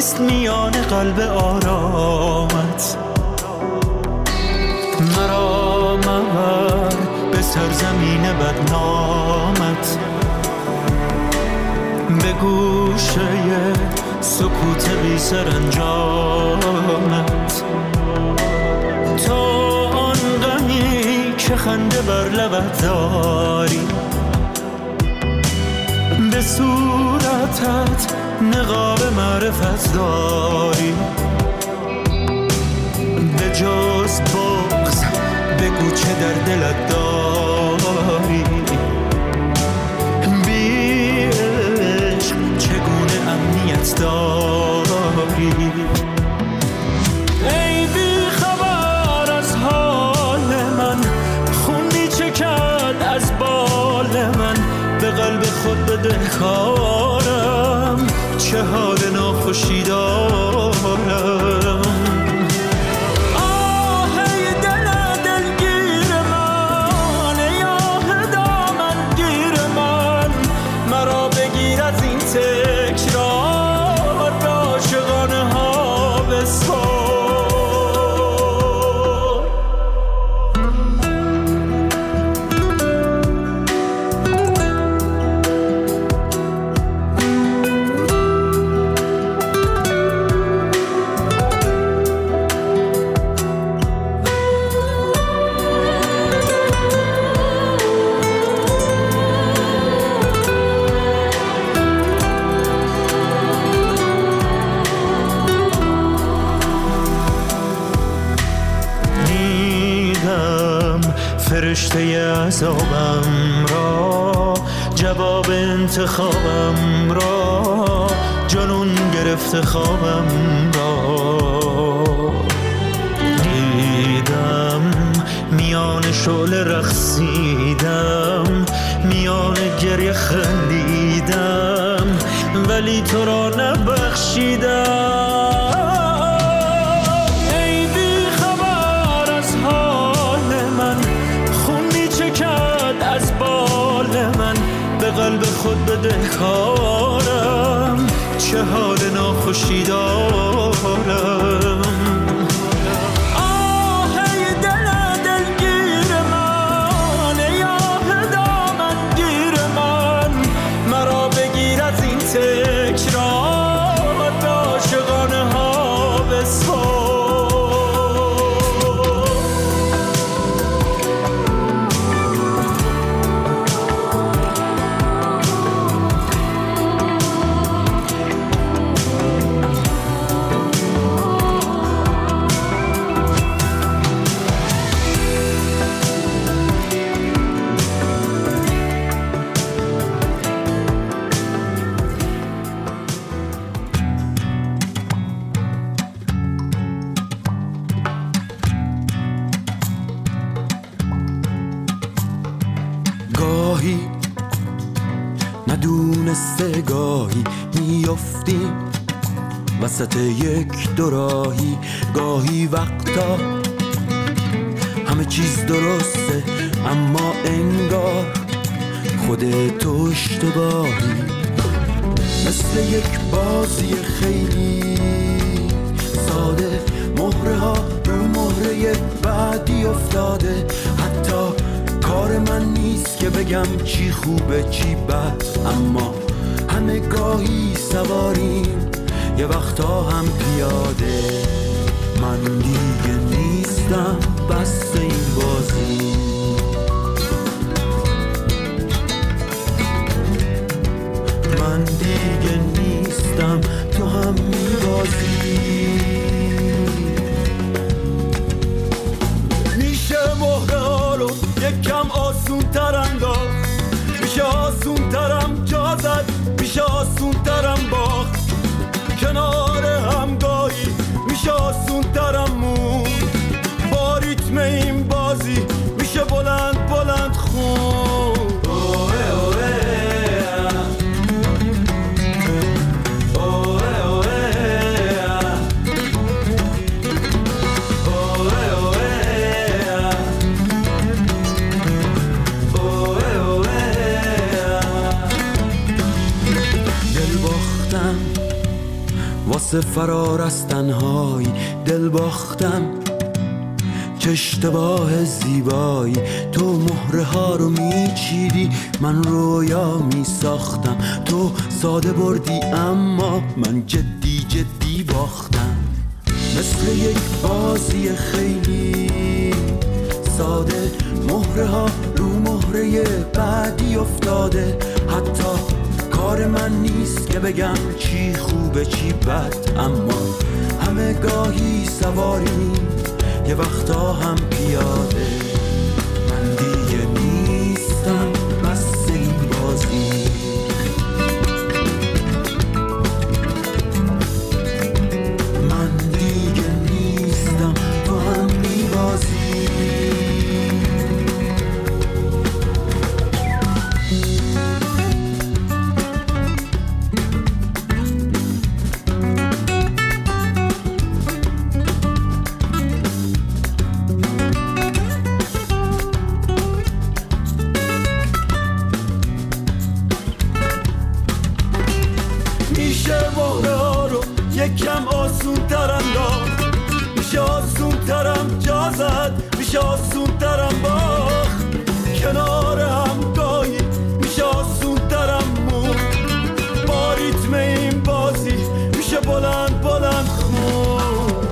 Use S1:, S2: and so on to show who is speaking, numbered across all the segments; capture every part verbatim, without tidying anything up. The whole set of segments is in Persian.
S1: است میان قلب آرامت. مرا مبر به سرزمین بدنامت، به گوشه سکوت بی سرانجامت. تو آن غمی که خنده بر لبت داری، به صورتت نقاب معرفت داری. به جز بغض بگو چه در دلت داری. بی عشق چگونه امنیت داری؟ ای بی خبر از حال من، خونی چکد از بال من. به قلب خود بدهکارم، چه حال ناخوشی دارم. فرشته عذابم را، جواب انتخابم را، جنون گرفته خوابم را. دیدم میان شعله رقصیدم، میان گریه خندیدم، ولی تو را نبخشیدم. به قلب خود بدهکارم، چه حال ناخوشی دارم. آهی دل دلگیر من، ای آه دامنگیر من. مرا بگیر از این تکرار، به عاشقانه ها بسپار.
S2: گاهی ندونسته گاهی میافتیم وسط یک دوراهی. گاهی وقتا همه چیز درسته، اما انگار خودت اشتباهی. مثل یک بازی خیلی ساده، مهره ها رو مهره بعدی افتاده. حتی کار من نیست که بگم چی خوبه چی بد، اما همه گاهی سواریم، یه وقتا هم پیاده. من دیگه نیستم بس این بازی، من دیگه نیستم تو هم میبازی. میشه مهره ها رو یکم آسون تر انداخت، میشه آسون ترم جا زد، میشه آسون ترم باخت. کنار همگاهی میشه آسون ترم مون، با ریتم این بازی میشه بلند بلند خون. اوه اوه واسه فرار از تنهایی دل باختم، چه اشتباه زیبایی. تو مهره ها رو میچیدی، من رویا میساختم. تو ساده بردی اما من جدی جدی باختم. مثل یک بازی خیلی ساده، مهره ها رو مهره بعدی افتاده. حتی کار من نیست که بگم چی خوبه چی بد، اما همه گاهی سواریم، یه وقتا هم پیاده. من دیگه نیستم بس این بازی، من دیگه نیستم تو هم میبازی. یکم آسون تر انداخت، میشه آسون ترم جا زد، میشه آسون ترم باخت. کنار هم گاهی میشه آسون ترم مون، با ریتم این بازی میشه بلند بلند خون.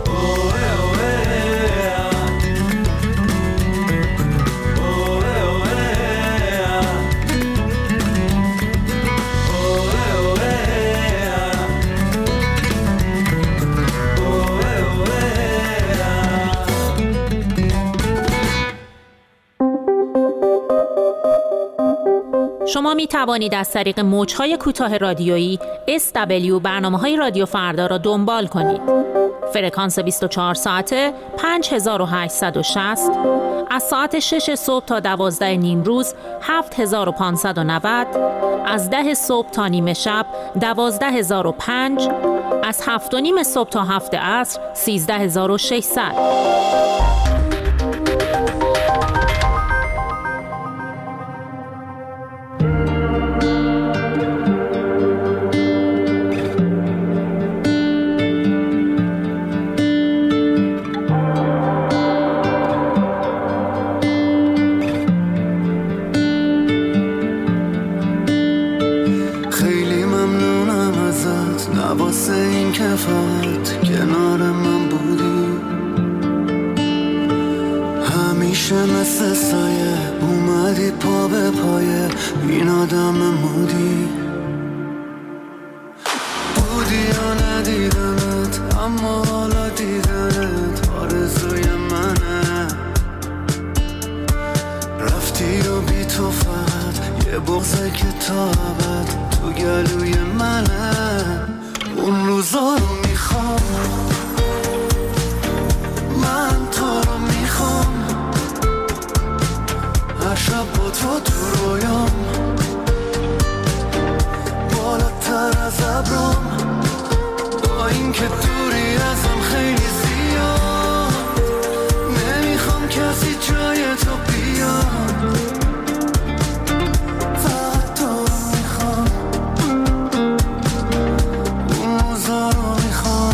S3: شما می توانید از طریق موج‌های کوتاه رادیویی اس دبلیو برنامه‌های رادیو فردا را دنبال کنید. فرکانس بیست و چهار ساعته پنج هزار و هشتصد و شصت، از ساعت شش صبح تا دوازده نیم روز هفت هزار و پانصد و نود، از ده صبح تا نیمه شب دوازده هزار و پنج، از هفت و نیم صبح تا هفت عصر سیزده هزار و ششصد.
S2: مثل سایه اومدی پا به پایه این آدم مودی بودی یا ندیدمت، اما حالا دیدنت آرزوی منه. رفتی و بی تو فقط یه بغضه که تا ابد تو گلوی منه. اون روزا رو میخوام، من تو رو میخوام، هر شب با تو تو رویام، بالاتر از ابرام، با این که دوری ازم خیلی زیاد. نمیخوام کسی جای تو بیاد، فقط تو رو میخوام، اون روزا رو میخوام.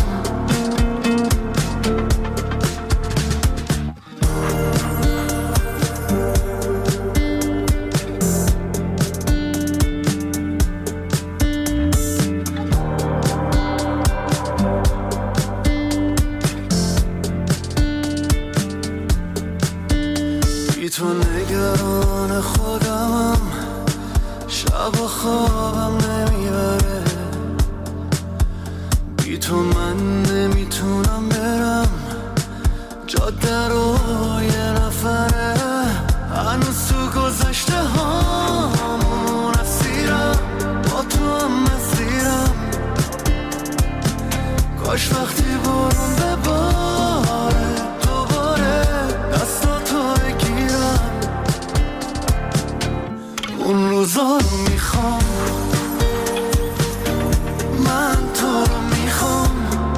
S2: تو نگران خودمم، شب و خوابم نمیبره. بی تو من نمیتونم برم، جاده رو یه نفره. هنوز تو گذشته هامون اسیرم، با تو هم مسیرم. کاش وقتی برون بباره دوباره دستاتو بگیرم. اون روزا رو میخوام، من تو رو میخوام،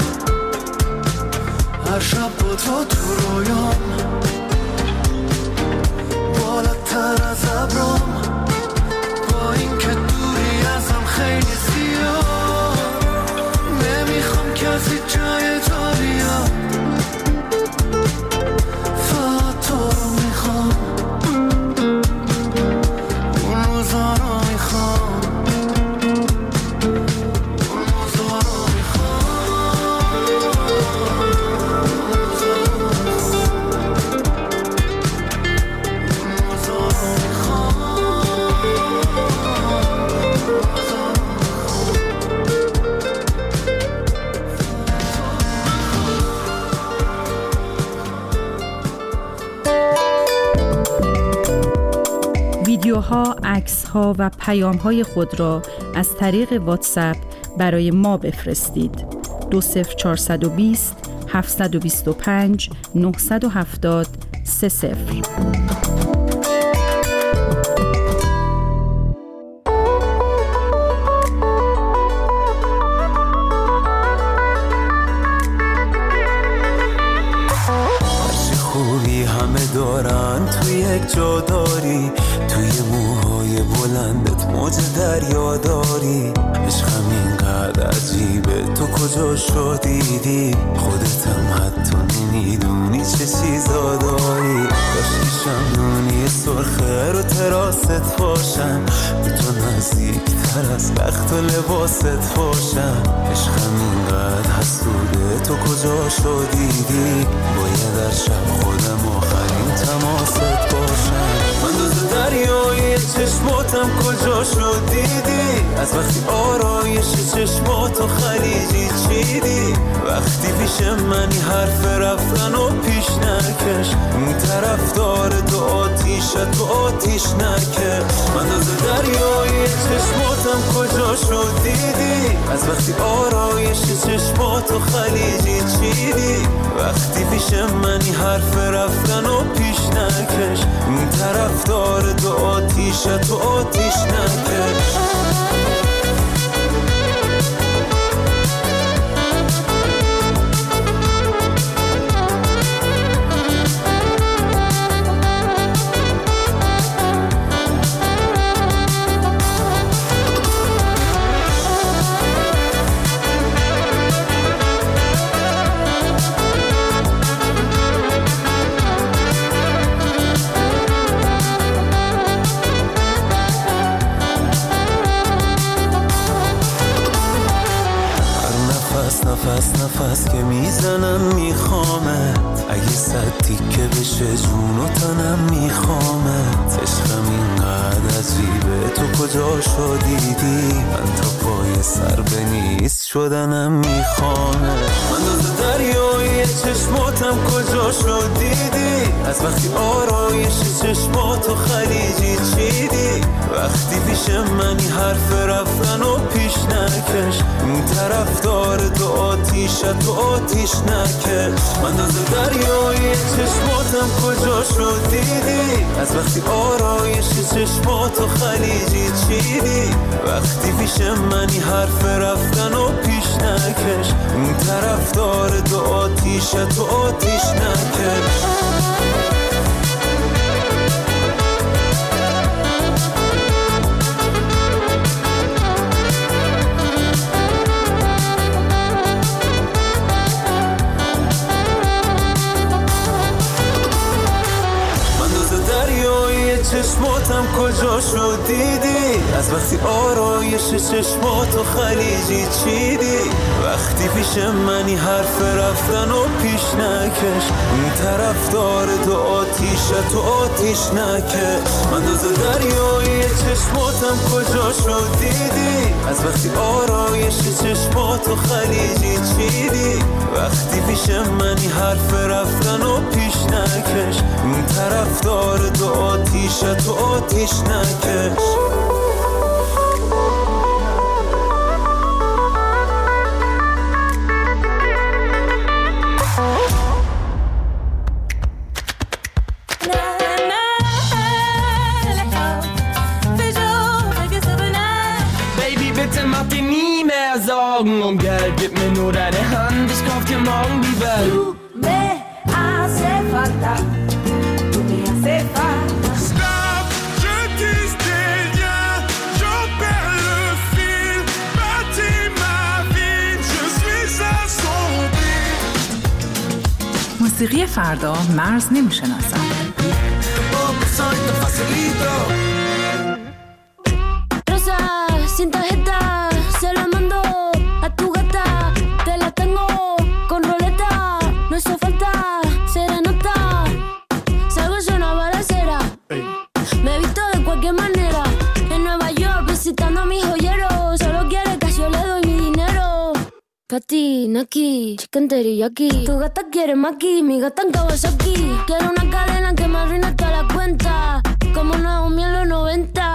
S2: هر شب با تو تو رویام، بالاتر از ابرام، با این که دوری ازم خیلی زیاد. نمیخوام که
S4: ها، عکس ها و پیام های خود را از طریق واتساپ برای ما بفرستید. دو صفر چهارصد و بیست هفتصد و بیست و پنج نهصد و هفتاد سه صفر.
S2: همه دارن توی یک جا داری، توی موهای بلندت موج دریا داری. عشقم اینقدر عجیبه، تو کجا شدیدی؟ خودتم حتی نمیدونی چه چیزا داری. کاشکیشم دونی سرخه رو تراست باشم، به تو نزدیک تر از بخت و لباست باشم. عشقم اینقدر حسوده، تو کجا شدیدی؟ باید در شب خودم آخرین تماست باشم. من دوز دریای چشماتم کجا شدیدی؟ از وقتی آرایش چشماتو خلیجی چیدی؟ وقتی پیش منی حرف رفتن و پیش نکش، اون طرف داره تو آتیشت تو آتیش نکش. من دوز دریای چشماتم کجا شدیدی؟ از وقتی آرایش چشماتو خلیجی چیدی؟ وقتی پیش منی حرف رفتن و پیش نکش، اون طرف داره تو آتیشت تو آتیش نکش. نفس نفس که میزنم میخوامت، اگه صد تیکه بشه جون و تنم میخوامت. عشقم اینقدر عجیبه، تو کجا شدیدی؟ من تا پای سر به نیست شدنم میخوامت. من دوز دریای چشماتم کجا شدیدی؟ از وقتی آرایش چشماتو خلیجی چیدی؟ وقتی پیش منی حرف رفتن و پیش نکش، اون طرف داره تو آتیشت تو آتیش نکش. من دوز دریای چشماتم کجا شدیدی؟ از وقتی آرایش چشماتو خلیجی چیدی؟ وقتی پیش منی حرف رفتن و پیش نکش، اون طرف داره تو آتیشت تو آتیش نکش. چشماتم کجا شدیدی؟ از وقتی آرایش چشماتو خلیجی چیدی؟ وقتی پیش منی حرف رفتن و پیش نکش، اون طرف داره تو آتیشت تو آتیش نکش. من دوز دریای چشماتم کجا شدیدی؟ از وقتی آرایش چشماتو خلیجی چیدی؟ وقتی پیش منی حرف رفتن و پیش نکش، اون طرف داره تو آتیشت تو آتیش نکش.
S1: Baby, bitte mach dir nie mehr Sorgen um Geld, gib mir nur deine Hand, ich kauf dir morgen die Welt.
S5: Du me hace falta, tu me hace falta.
S6: موسیقی فردا مرز نمیشناسد.
S5: Rosa, sin tarjeta, se la mando a tu gata. Te la tengo con roleta, no hizo falta serenata. Salgo yo una balacera, me he visto de cualquier manera. En Nueva York visitando a mis joyeros, solo quiere que yo le doy mi dinero. Katy, Naki, chicken teriyaki. Tu gata quiere maki, mi gata en Kawasaki. Quiero una cadena que me arruine toda la cuenta, como Naomi en los noventa.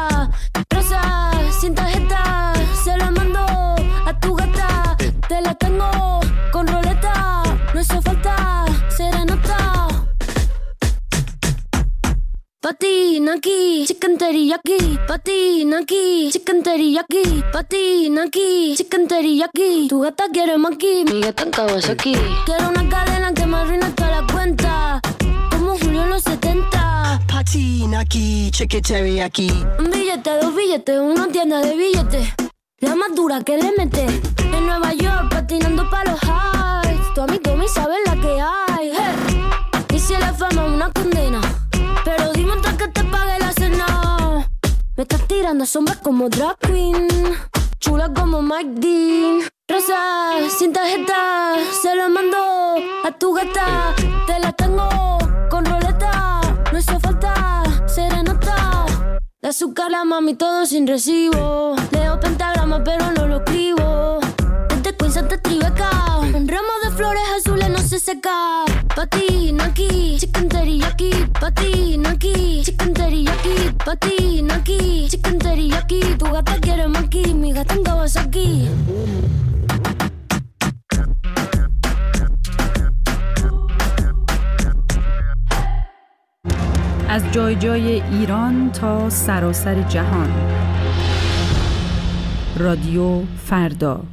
S5: patina aquí, chicken teriyaki, patina aquí, chicken teriyaki, patina aquí, chicken teriyaki. Tu gata quiere maki, mi gata en Kawasaki. Quiero una cadena que me arruine toda la cuenta, como Julio en los setenta.
S7: Patina aquí, chicken teriyaki.
S5: Un billete, dos billetes, una tienda de billetes, la más dura que le mete. En Nueva York patinando pa' los highs, tu amigo me sabe la que hay. Hey. Y si la fama es una condena, pero dime antes que te pague la cena. Me estás tirando sombras como drag queen, chula como Mike Dean. Rosa, sin tarjeta, se lo mando a tu gata. Te la tengo con roleta, no hizo falta serenata. De azúcar la mami todo sin recibo, leo pentagrama pero no lo escribo. Desde Queens hasta Tribeca, un ramo de flores azules no se seca. Patina aquí, chicken teriyaki, patina aquí, chicken teriyaki, patina aquí, chicken teriyaki. Tu gata quiere maki, mi gata en Kawasaki.
S4: از جای جای ایران تا سراسر جهان. رادیو فردا.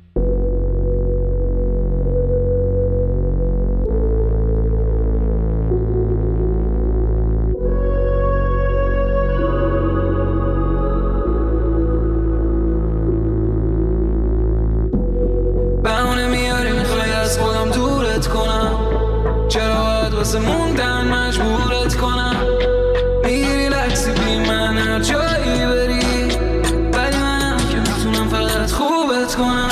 S1: بهونه میاری میخوای از خودم دورت کنم، چرا باید واسه موندن مجبورت کنم؟ میگیری لکسی بی من هر جایی بری، ولی منم که میتونم فقط خوبت کنم.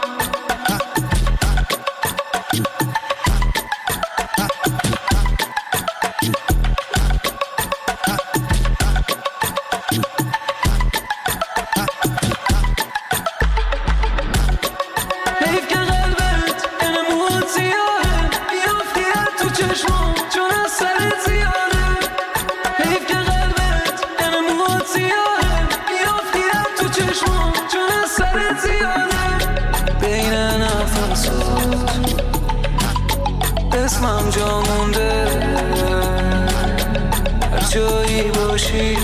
S1: اسمم جا مونده هر جایی باشی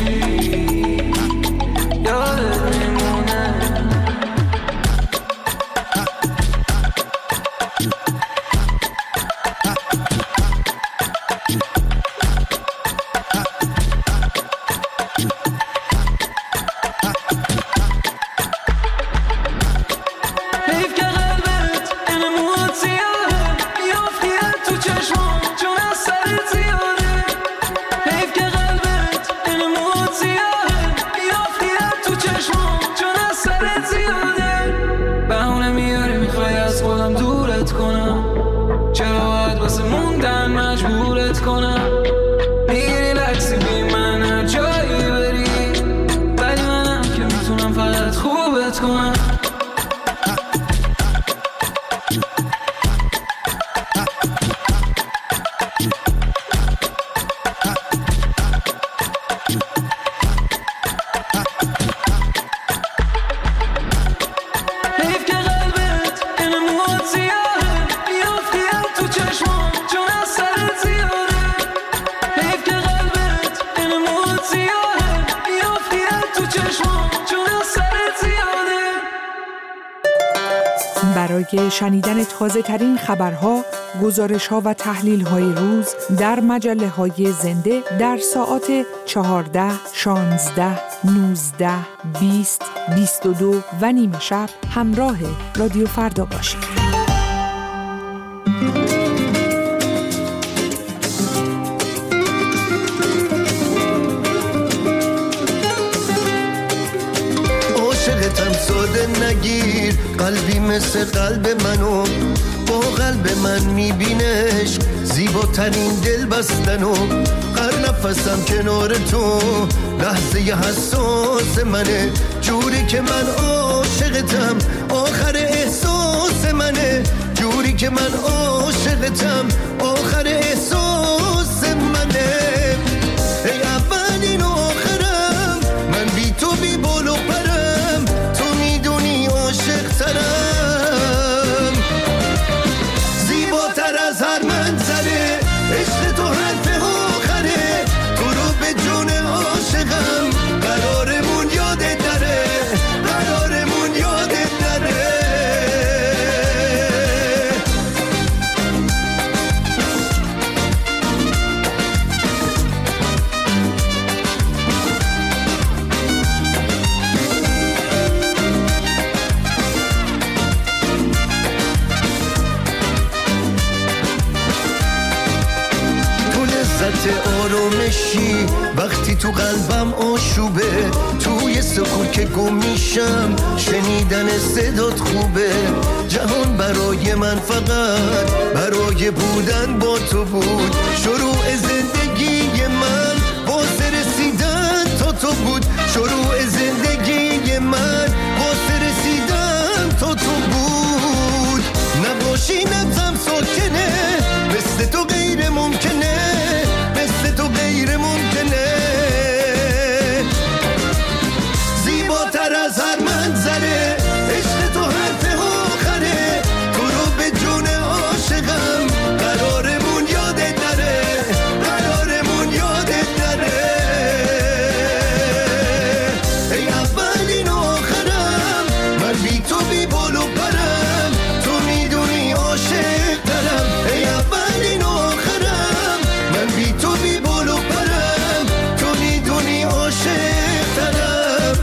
S1: یادت میمونه.
S8: برای شنیدن تازه ترین خبرها، گزارش‌ها و تحلیل‌های روز در مجله‌های زنده در ساعات چهارده، شانزده، نوزده، بیست، بیست و دو و نیمه شب همراه رادیو فردا باشید.
S9: نگیر قلبی مثل قلب منو، با قلب من میبینش زیباترین دل بستنو. هر نفسم کنار تو لحظه حساس منه، جوری که من عاشقتم آخر احساس منه، جوری که من عاشقتم آخر احساس منه. ای اولین آخرم من بی تو بی بال و پرم، تو میدونی عاشق ترم، زیباتر از هر منظره، عشق تو حرف آخره، تو رو به جو آرامشی وقتی تو قلبم آشوبه، توی سکوت که گم میشم شنیدن صدات خوبه. جهان برای من فقط برای بودن با تو بود، شروع زندگی من واسه رسیدن تا تو بود، شروع زندگی من واسه رسیدن تا تو بود. نباشی نبزم ساکنه، مثل تو غیر ممکنه، مثل تو غیر ممکنه. زیباتر از هر منظره، عشق تو حرف آخره، تو رو به جون عاشقم قرارمون یادت نره، قرارمون یادت نره. ای اولین آخرم، من بی تو بی بال و پرم، تو میدونی عاشق دارم. ای اولین آخرم، من بی تو بی بال و پرم، تو میدونی عاشق دارم.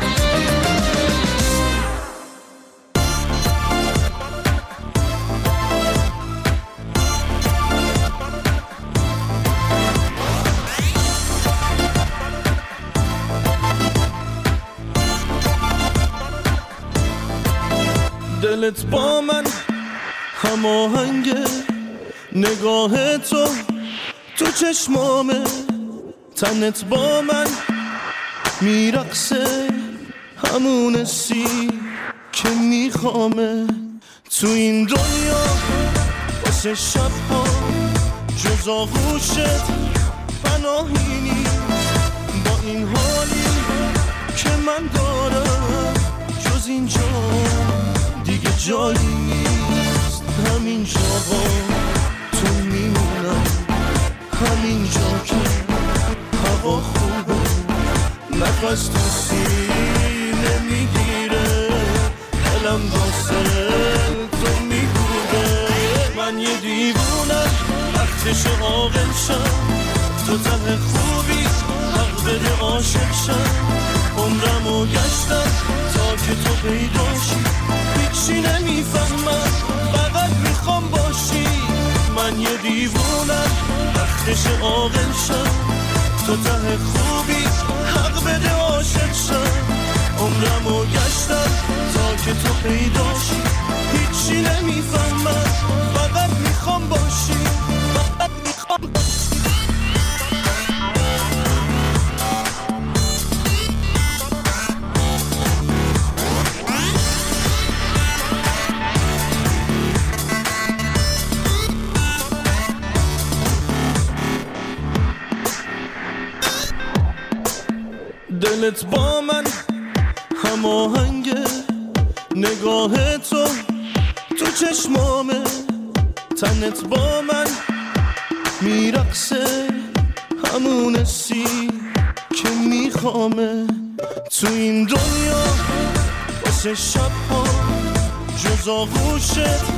S2: دلت با من هماهنگه، نگاه تو تو چشمامه، تنت با من میرقصه، همون سی که میخوامه. تو این دنیا واسه شبها جز آغوشت پناهی نیست، با این حالی که من دارم جز اینجا دیگه جایی نیست. همین جا تو میمونم، همین جا که هوا خوبه، نفس تو سینه میگیره، دلم واسه تو میگوده. من یه دیوونم وقتش عاقل شم، تو ته خوبی حق بده عاشق شم. عمرمو گشتم تا که تو پیداشی، هیچی نمیفهمم فقط میخوام باشی. من یه دیوونم وقتش عاقل شم، تو ته خوبی حق بده عاشق شم. عمرمو گشتم تا که تو پیداشی، هیچی نمیفهمم فقط میخوام باشی، فقط میخوام باشی. دلت با من هماهنگه، نگاه تو تو چشمامه، تنت با من میرقصه، همون سی که میخوامه. تو این دنیا واسه شبها جز آغوشت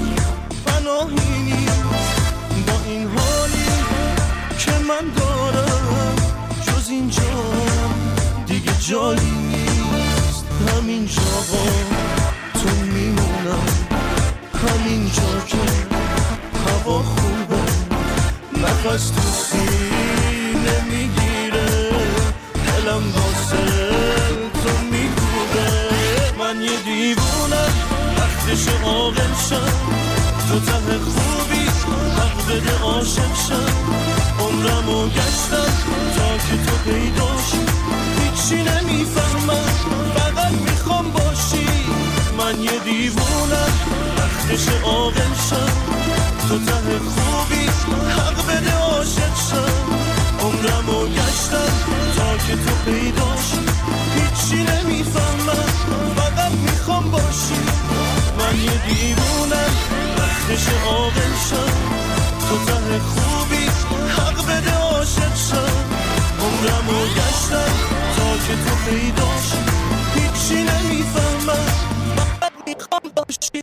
S2: پناهی نیست، با این حالی که من دارم جز اینجا دیگه جایی نیست. همین جا تو میمونم، همین جا که هوا خوبه، نفس تو سینه میگیره، دلم واسه تو میگوده. من یه دیوونم وقتش عاقل شم، تو ته خوبی حق بده عاشق شم. عمرمو گشتم تا که تو پیداشی، هیچی نمیفهمم فقط میخوام باشی. من یه دیوونم وقتش عاقل شم، تو ته خوبی حق بده عاشق شم. عمرمو گشتم تا که تو پیداشی، هیچی نمیفهمم فقط میخوام باشی. من یه دیوونم وقتش عاقل شم، تو ته خوبی حق بده عاشق شم. عمرمو گشتم تا که تو پیداشی، هیچی نمیفهمم فقط میخوام باشی.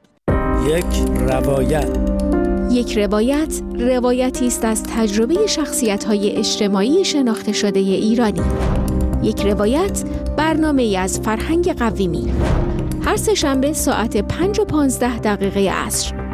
S10: یک روایت
S11: یک روایت روایتی است از تجربه شخصیت‌های اجتماعی شناخته شده ایرانی. یک روایت برنامه‌ای از فرهنگ قویمی. هر سه شنبه ساعت پنج و پانزده دقیقه عصر.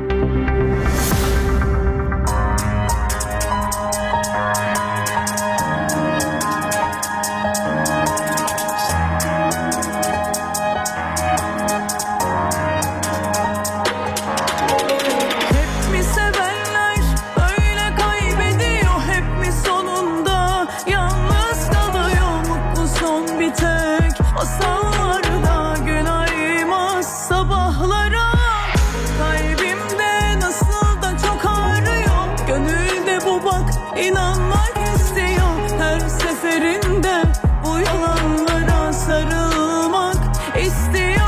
S12: inanmak istiyor her seferinde, bu yalanlara sarılmak istiyor.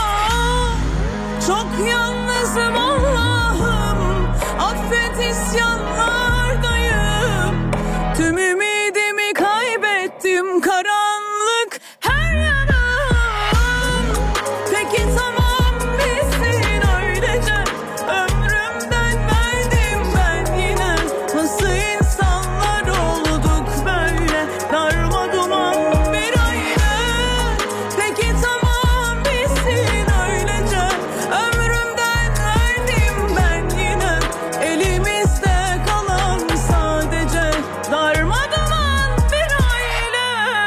S12: Çok yalnızım Allah'ım, affet isyanlardayım. Tüm ümidimi kaybettim, karanlık her yanım. Peki tamam bitsin öylece, ömrümden verdim ben yine. Nasıl insanlar olduk böyle, darma duman bir aile. Peki tamam bitsin öylece, ömrümden verdim ben yine. Elimizde kalan sadece darma duman bir aile.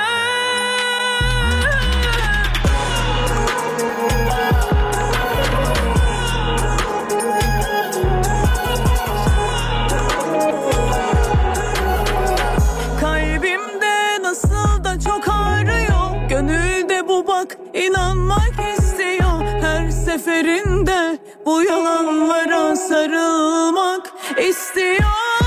S12: Kalbimde nasıl da çok ağrıyor, gönülde bu bak inanmak istiyor her seferinde, bu yalanlara sarılmak istiyor.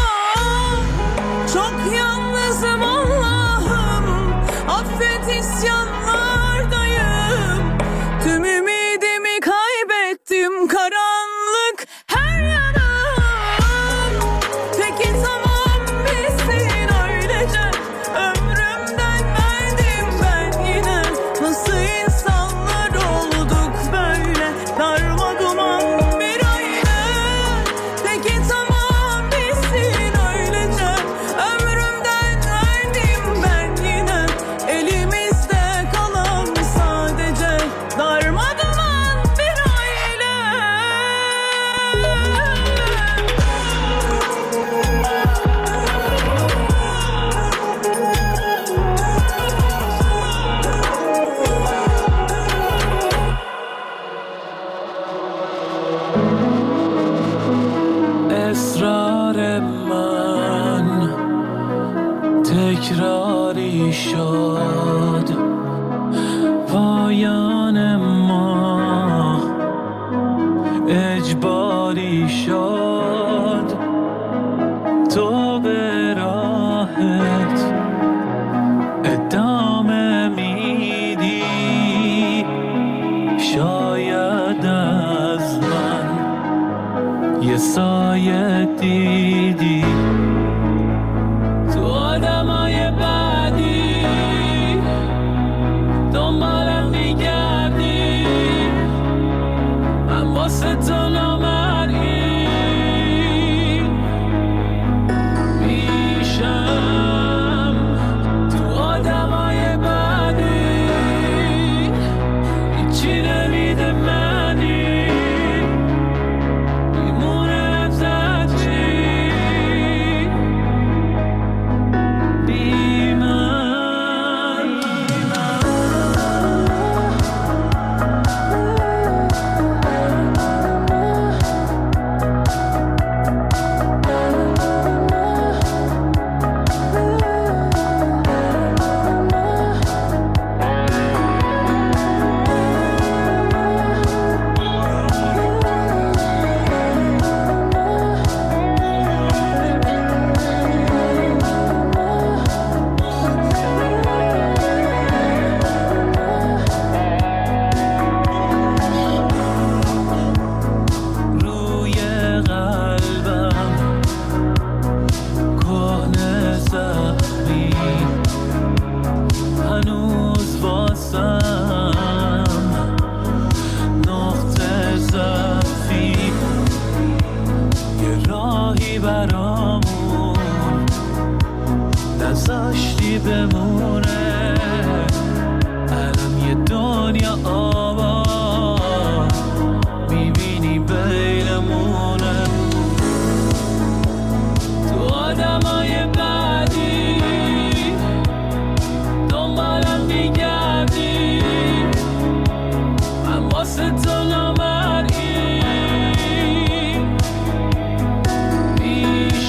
S12: Çok yalnızım Allah'ım, affet isyanlardayım. Tüm ümidimi kaybettim, karanlık her yanım. Peki tamam bitsin öylece, ömrümden verdim ben yine. Nasıl insanlar olduk böyle, darma duman bir aile. Peki tamam bitsin öylece, ömrümden verdim ben yine. Elimizde kalan sadece darma duman bir aile.
S1: اسرار من تکراری شد، پایان ما اجباری شد. تو به راحت ادامه میدی، شاید از من یه سایه دیدی. تو آدمای بعدی دنبالم میگردی، من واسه تو نامرئی میشم. تو آدمای بعدی هیچی نمیده منی، میمونه ازت چی بی من. روی قلبم کهنه زخمی، هنوز واسم نقطه ضعفی. یه راهی برامون نذاشتی بمونه، الان یه دنیا آباد میبینی بینمونه. تو آدمای بعدی دنبالم میگردی، من واسه تو نامرئی میشم.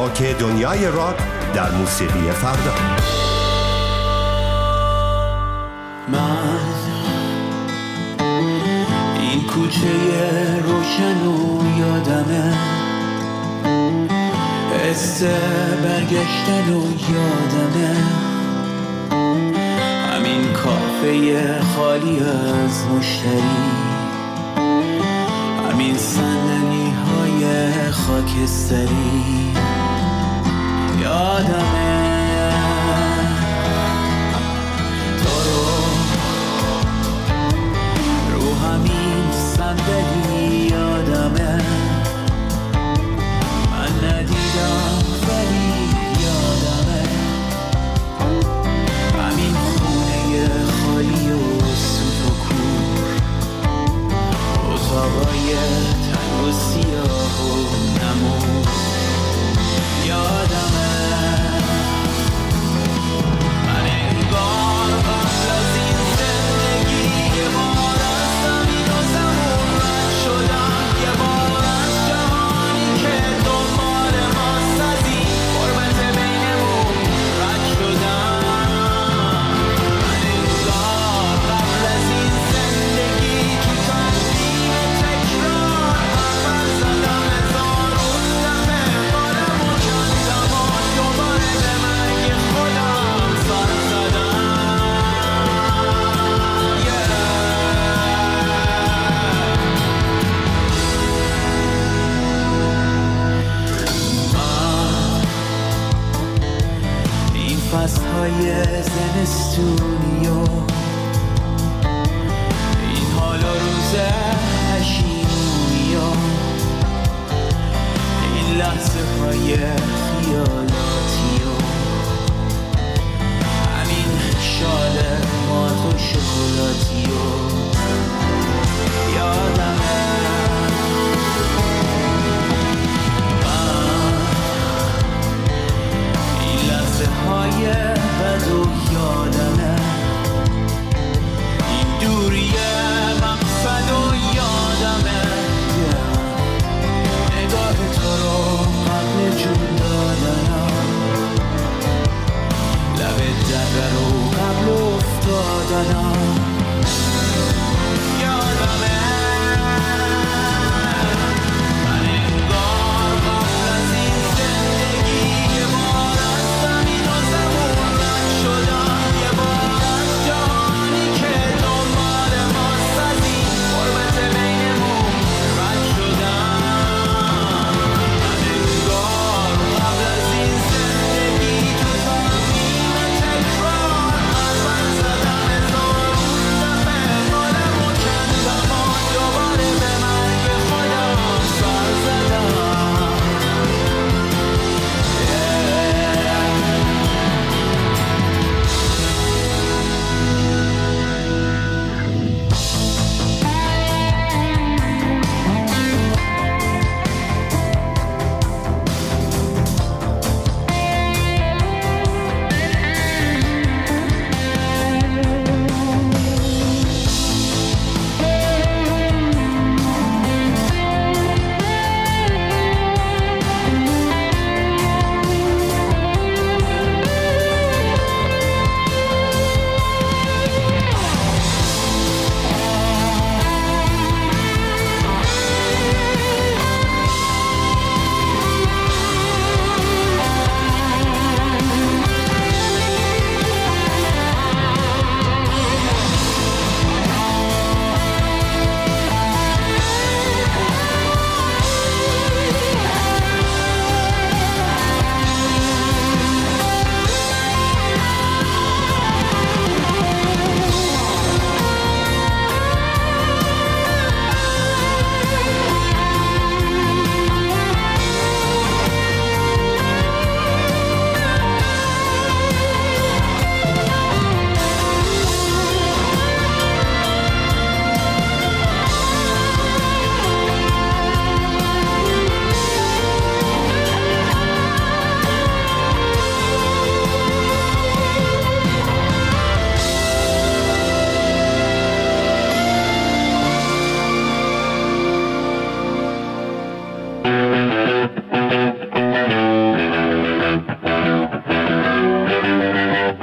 S13: چاک دنیای راک در موسیقی فردا.
S14: من این کوچه روشن و یادمه، حس برگشتن و یادمه، همین کافه خالی از مشتری، همین صندلی های خاکستری، یادمه تو رو رو همین صندلی، یادمه من ندیدم ولی یادمه همین خونه خالی و سوت و کور، اتاقای تنگ و سیاه و نمور، یادمه من انگار قبل از این زندگی یه بار از زمین و زمون رد شدم، یه بار از جهانی که دنبال ماست از این غربت بینمون رد شدم، من انگار قبل از این زندگی تو تنظیم تکرار اول زدم هزار و دفعه قالم و کندم و دوباره به مرگ خودم سر زدم. این فصلهای زمستونی و این حال و روز پشیمونی و این لحظه های خیالاتی و همین شال مات و شکلاتی و یادمه من این لحظه های بد و یادمه این دوری مقصد و یادمه نگاه تو رو قبل جون دادنم، لب دره رو قبل افتادنم، یادمه من انگار قبل از این زندگی یه بار از زمین و زمون رد شدم، یه بار از جهانی که دنبال ماست از این غربت بینمون رد شدم، من انگار قبل از این زندگی تو تنظیم تکرار اول زدم هزار و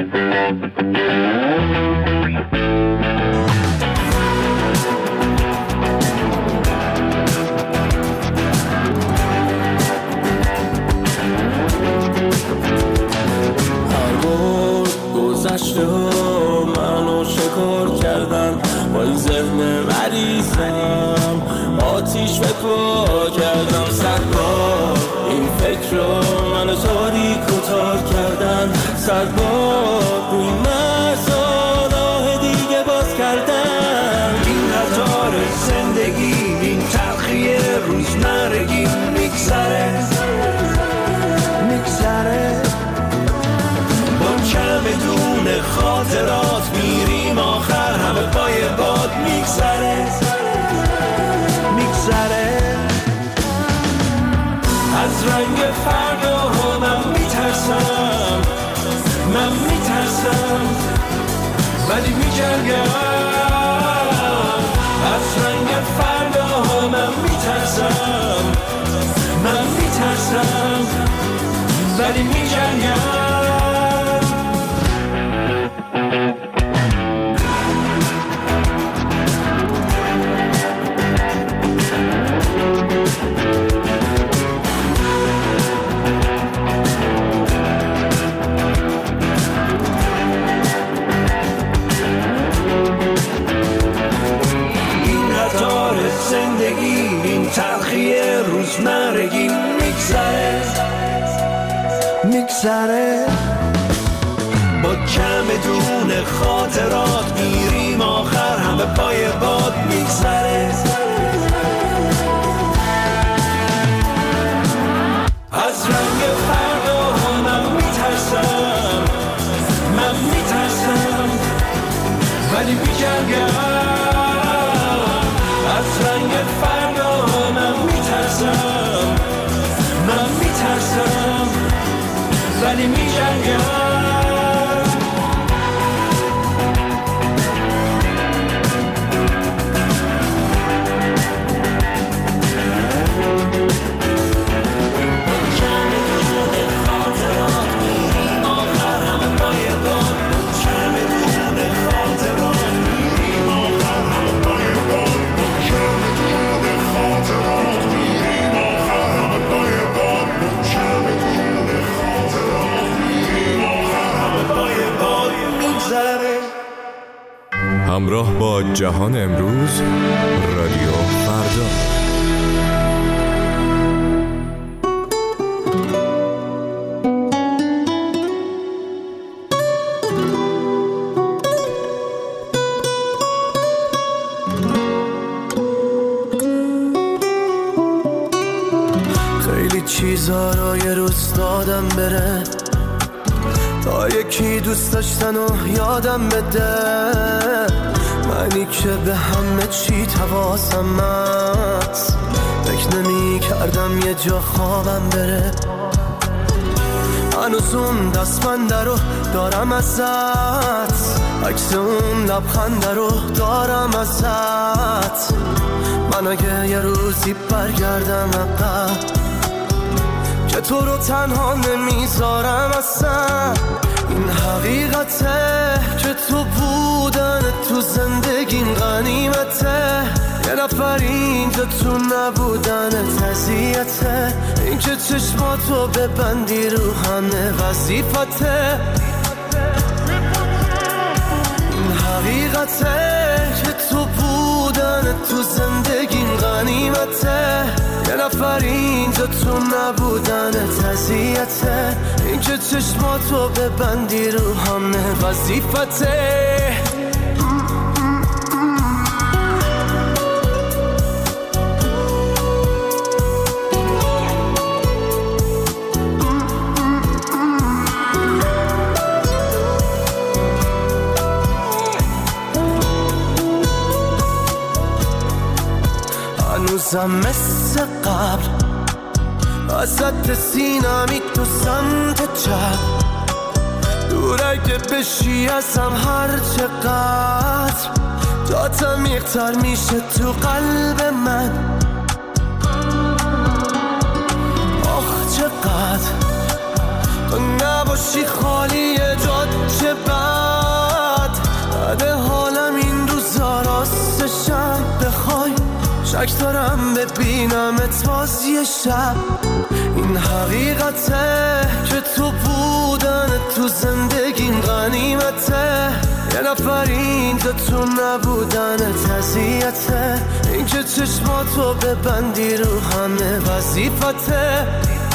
S14: گذشته ها منو شکار کردن با این ذهن مریضم آتیش به پا کردم صد بار این فکر رو منو تاریک و تار کردن صد بار روی مرزا راه دیگه باز کردن
S2: این قطار زندگی این تلخی روزمرگی میگذره میگذره بدون خاطرات میریم آخر همه پای باد میگذره میگذره از رنگ فردا من میترسم من میترسم ولی میجنگم از رنگ فردا من میترسم من میترسم ولی میجنگم زندگی این تلخی روزمرگی میگذره میگذره با کم دون خاطرات میریم آخر همه پای باد میگذره از رنگ فردا من میترسم من میترسم ولی میجنگم از رنگ فردا من میترسم من میترسم ولی میجنگم
S15: همراه با جهان امروز رادیو فردا.
S9: خیلی چیزا رو یه روز دادم بره تا یکی دوست داشتن و یادم بده منی که به همه چی حواسم هست فکر نمی کردم یه جا خوابم بره هنوز اون دستبنده رو دارم ازت عکس اون لبخنده رو دارم ازت من اگه یه روزی برگردم عقب که تو رو تنها نمیذارم اصلا این حقیقته که تو بودن تو زندگیم غنیمته یه نفر اینجا تو نبودن تزیته این که چشماتو ببندی رو همه وظیفته این حقیقته که تو بودن تو زندگیم غنیمته یه نفر اینجا تو نبودن تزیته این که چشماتو ببندی رو همه وظیفته هنوزم مثل قبل وسط سینمی تو سمت چپ دور اگه بشی ازم هر چقدر جات عمیق‌تر میشه تو قلب من آخ چقدر تو نباشی خالی جات چه تک دارم ببینم تازی شب. این حقیقته که تو بودن تو زندگیم غنیمته. یه نفر اینجا تو نبودن تزیته. این که چشماتو ببندی رو همه وظیفته.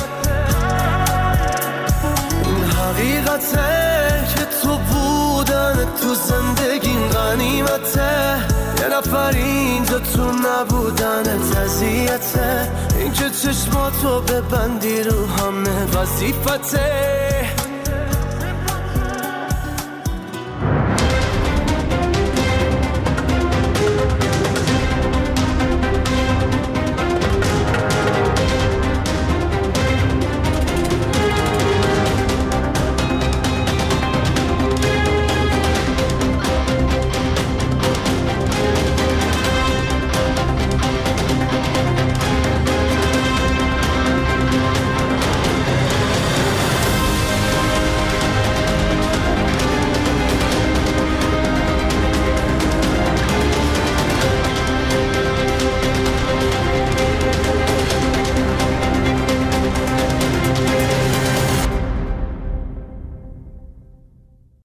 S9: این حقیقته که تو بودن تو زندگیم غنیمته. یه نفر اینجا تو نبودن تزیته. این که چشماتو ببندی رو همه وظیفته.